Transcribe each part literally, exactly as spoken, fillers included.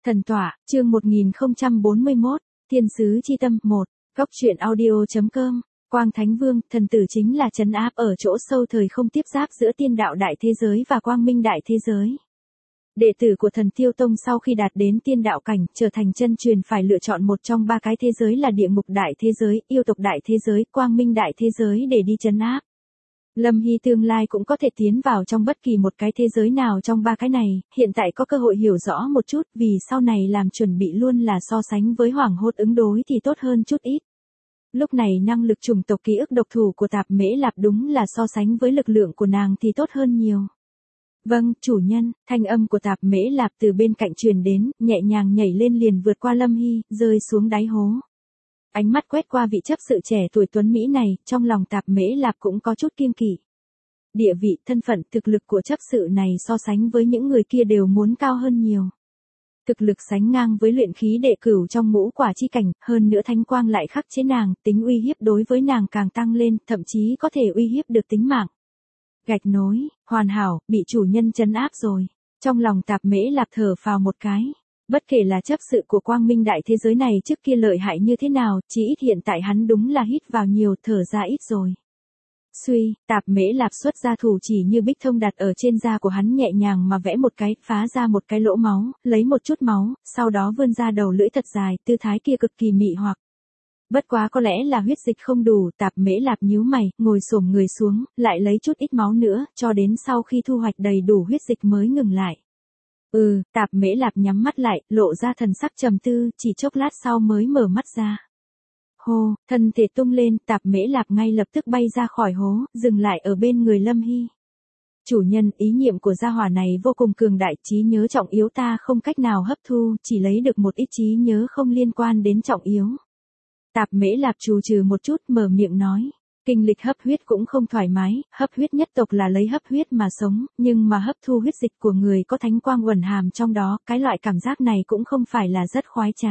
Thần tọa, chương một nghìn không trăm bốn mươi mốt, Thiên sứ chi tâm một, góc truyện audio.com, Quang Thánh Vương, thần tử chính là trấn áp ở chỗ sâu thời không tiếp giáp giữa tiên đạo đại thế giới và quang minh đại thế giới. Đệ tử của thần Tiêu Tông sau khi đạt đến tiên đạo cảnh, trở thành chân truyền phải lựa chọn một trong ba cái thế giới là địa ngục đại thế giới, yêu tộc đại thế giới, quang minh đại thế giới để đi trấn áp. Lâm Hy tương lai cũng có thể tiến vào trong bất kỳ một cái thế giới nào trong ba cái này, hiện tại có cơ hội hiểu rõ một chút vì sau này làm chuẩn bị luôn là so sánh với Hoàng Hốt ứng đối thì tốt hơn chút ít. Lúc này năng lực chủng tộc ký ức độc thủ của Tạp Mễ Lạp đúng là so sánh với lực lượng của nàng thì tốt hơn nhiều. Vâng, chủ nhân, thanh âm của Tạp Mễ Lạp từ bên cạnh truyền đến, nhẹ nhàng nhảy lên liền vượt qua Lâm Hy, rơi xuống đáy hố. Ánh mắt quét qua vị chấp sự trẻ tuổi tuấn Mỹ này, trong lòng Tạp Mễ Lạp cũng có chút kiêng kỵ. Địa vị, thân phận, thực lực của chấp sự này so sánh với những người kia đều muốn cao hơn nhiều. Thực lực sánh ngang với luyện khí đệ cửu trong ngũ quả chi cảnh, hơn nữa thánh quang lại khắc chế nàng, tính uy hiếp đối với nàng càng tăng lên, thậm chí có thể uy hiếp được tính mạng. Gạch nối, hoàn hảo, bị chủ nhân trấn áp rồi. Trong lòng Tạp Mễ Lạp thở phào một cái. Bất kể là chấp sự của quang minh đại thế giới này trước kia lợi hại như thế nào, chỉ ít hiện tại hắn đúng là hít vào nhiều thở ra ít rồi. Suy, Tạp Mễ Lạp xuất ra thủ chỉ như bích thông đặt ở trên da của hắn nhẹ nhàng mà vẽ một cái, phá ra một cái lỗ máu, lấy một chút máu, sau đó vươn ra đầu lưỡi thật dài, tư thái kia cực kỳ mị hoặc. Bất quá có lẽ là huyết dịch không đủ, Tạp Mễ Lạp nhíu mày, ngồi xổm người xuống, lại lấy chút ít máu nữa, cho đến sau khi thu hoạch đầy đủ huyết dịch mới ngừng lại. Ừ, Tạp Mễ Lạp nhắm mắt lại, lộ ra thần sắc trầm tư, chỉ chốc lát sau mới mở mắt ra. Hô, thân thể tung lên, Tạp Mễ Lạp ngay lập tức bay ra khỏi hố, dừng lại ở bên người Lâm Hy. Chủ nhân, ý niệm của gia hỏa này vô cùng cường đại, trí nhớ trọng yếu ta không cách nào hấp thu, chỉ lấy được một ít trí nhớ không liên quan đến trọng yếu. Tạp Mễ Lạp trù trừ một chút, mở miệng nói. Kinh lịch hấp huyết cũng không thoải mái, hấp huyết nhất tộc là lấy hấp huyết mà sống, nhưng mà hấp thu huyết dịch của người có thánh quang uẩn hàm trong đó, cái loại cảm giác này cũng không phải là rất khoái trá.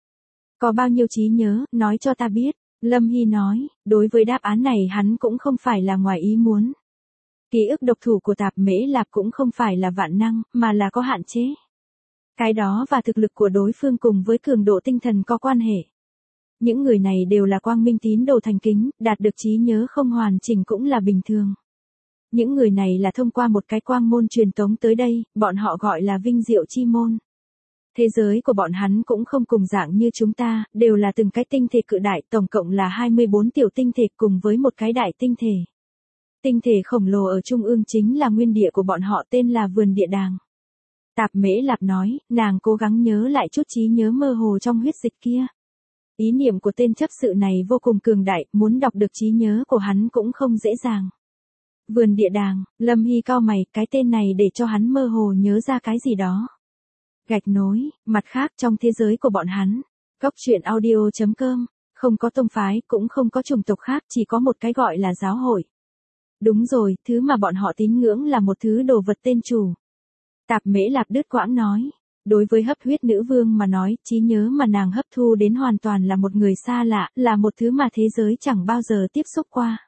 Có bao nhiêu trí nhớ, nói cho ta biết, Lâm Hy nói, đối với đáp án này hắn cũng không phải là ngoài ý muốn. Ký ức độc thủ của Tạp Mễ Lạp cũng không phải là vạn năng, mà là có hạn chế. Cái đó và thực lực của đối phương cùng với cường độ tinh thần có quan hệ. Những người này đều là quang minh tín đồ thành kính, đạt được trí nhớ không hoàn chỉnh cũng là bình thường. Những người này là thông qua một cái quang môn truyền tống tới đây, bọn họ gọi là vinh diệu chi môn. Thế giới của bọn hắn cũng không cùng dạng như chúng ta, đều là từng cái tinh thể cự đại, tổng cộng là hai mươi bốn tiểu tinh thể cùng với một cái đại tinh thể. Tinh thể khổng lồ ở trung ương chính là nguyên địa của bọn họ, tên là vườn địa đàng. Tạp Mễ Lạp nói, nàng cố gắng nhớ lại chút trí nhớ mơ hồ trong huyết dịch kia. Ý niệm của tên chấp sự này vô cùng cường đại, muốn đọc được trí nhớ của hắn cũng không dễ dàng. Vườn địa đàng, Lâm Hy cau mày, cái tên này để cho hắn mơ hồ nhớ ra cái gì đó. Gạch nối, mặt khác trong thế giới của bọn hắn, góc truyện audio.com, không có tông phái, cũng không có chủng tộc khác, chỉ có một cái gọi là giáo hội. Đúng rồi, thứ mà bọn họ tín ngưỡng là một thứ đồ vật tên chủ. Tạp Mễ Lạp đứt quãng nói. Đối với hấp huyết nữ vương mà nói, trí nhớ mà nàng hấp thu đến hoàn toàn là một người xa lạ, là một thứ mà thế giới chẳng bao giờ tiếp xúc qua.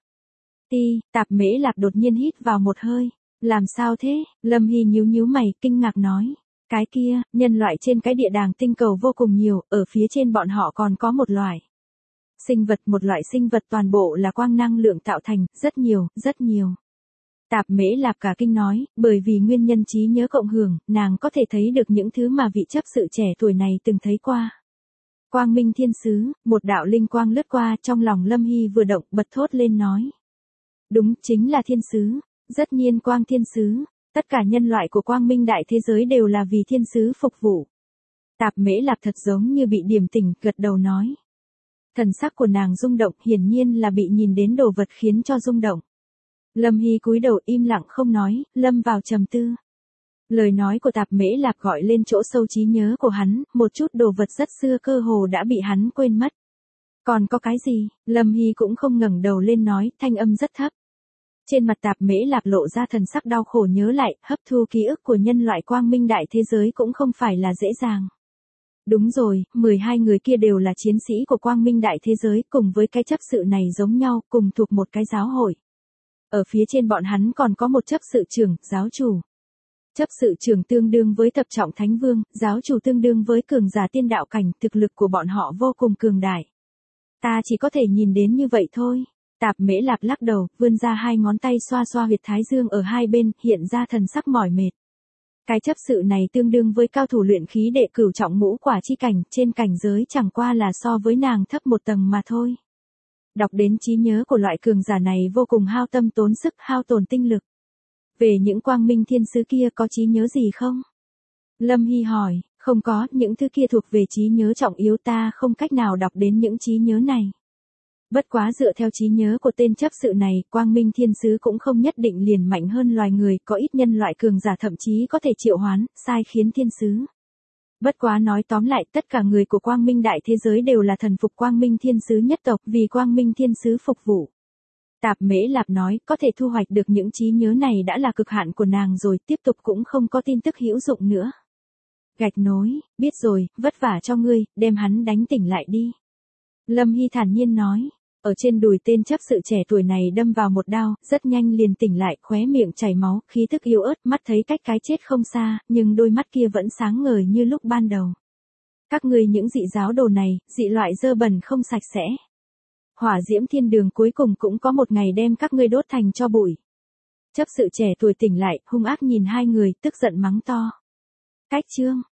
Ti, Tạp Mễ Lạp đột nhiên hít vào một hơi. Làm sao thế? Lâm Hy nhíu nhíu mày, kinh ngạc nói. Cái kia, nhân loại trên cái địa đàng tinh cầu vô cùng nhiều, ở phía trên bọn họ còn có một loại. Sinh vật, một loại sinh vật toàn bộ là quang năng lượng tạo thành, rất nhiều, rất nhiều. Tạp Mễ Lạp cả kinh nói, bởi vì nguyên nhân trí nhớ cộng hưởng, nàng có thể thấy được những thứ mà vị chấp sự trẻ tuổi này từng thấy qua. Quang minh thiên sứ, một đạo linh quang lướt qua, trong lòng Lâm Hy vừa động, bật thốt lên nói. Đúng, chính là thiên sứ, rất nhiên quang thiên sứ, tất cả nhân loại của quang minh đại thế giới đều là vì thiên sứ phục vụ. Tạp Mễ Lạp thật giống như bị điểm tỉnh, gật đầu nói. Thần sắc của nàng rung động, hiển nhiên là bị nhìn đến đồ vật khiến cho rung động. Lâm Hy cúi đầu im lặng không nói, lâm vào trầm tư. Lời nói của Tạp Mễ Lạp gọi lên chỗ sâu trí nhớ của hắn, một chút đồ vật rất xưa cơ hồ đã bị hắn quên mất. Còn có cái gì? Lâm Hy cũng không ngẩng đầu lên nói, thanh âm rất thấp. Trên mặt Tạp Mễ Lạp lộ ra thần sắc đau khổ nhớ lại, hấp thu ký ức của nhân loại quang minh đại thế giới cũng không phải là dễ dàng. Đúng rồi, mười hai người kia đều là chiến sĩ của quang minh đại thế giới, cùng với cái chấp sự này giống nhau, cùng thuộc một cái giáo hội. Ở phía trên bọn hắn còn có một chấp sự trưởng, giáo chủ. Chấp sự trưởng tương đương với thập trọng thánh vương, giáo chủ tương đương với cường giả tiên đạo cảnh, thực lực của bọn họ vô cùng cường đại. Ta chỉ có thể nhìn đến như vậy thôi. Tạp Mễ Lạp lắc đầu, vươn ra hai ngón tay xoa xoa huyệt thái dương ở hai bên, hiện ra thần sắc mỏi mệt. Cái chấp sự này tương đương với cao thủ luyện khí đệ cửu trọng ngũ quả chi cảnh, trên cảnh giới chẳng qua là so với nàng thấp một tầng mà thôi. Đọc đến trí nhớ của loại cường giả này vô cùng hao tâm tốn sức, hao tổn tinh lực. Về những quang minh thiên sứ kia có trí nhớ gì không? Lâm Hy hỏi, không có, những thứ kia thuộc về trí nhớ trọng yếu, ta không cách nào đọc đến những trí nhớ này. Bất quá dựa theo trí nhớ của tên chấp sự này, quang minh thiên sứ cũng không nhất định liền mạnh hơn loài người, có ít nhân loại cường giả thậm chí có thể triệu hoán, sai khiến thiên sứ. Bất quá nói tóm lại, tất cả người của quang minh đại thế giới đều là thần phục quang minh thiên sứ nhất tộc, vì quang minh thiên sứ phục vụ. Tạp Mễ Lạp nói, có thể thu hoạch được những trí nhớ này đã là cực hạn của nàng rồi, tiếp tục cũng không có tin tức hữu dụng nữa. Gạch nối, biết rồi, vất vả cho ngươi, đem hắn đánh tỉnh lại đi. Lâm Hy thản nhiên nói, ở trên đùi tên chấp sự trẻ tuổi này đâm vào một đao, rất nhanh liền tỉnh lại, khóe miệng chảy máu, khí thức yếu ớt, mắt thấy cách cái chết không xa, nhưng đôi mắt kia vẫn sáng ngời như lúc ban đầu. Các ngươi những dị giáo đồ này, dị loại dơ bẩn không sạch sẽ. Hỏa diễm thiên đường cuối cùng cũng có một ngày đem các ngươi đốt thành tro bụi. Chấp sự trẻ tuổi tỉnh lại, hung ác nhìn hai người, tức giận mắng to. Cách chương.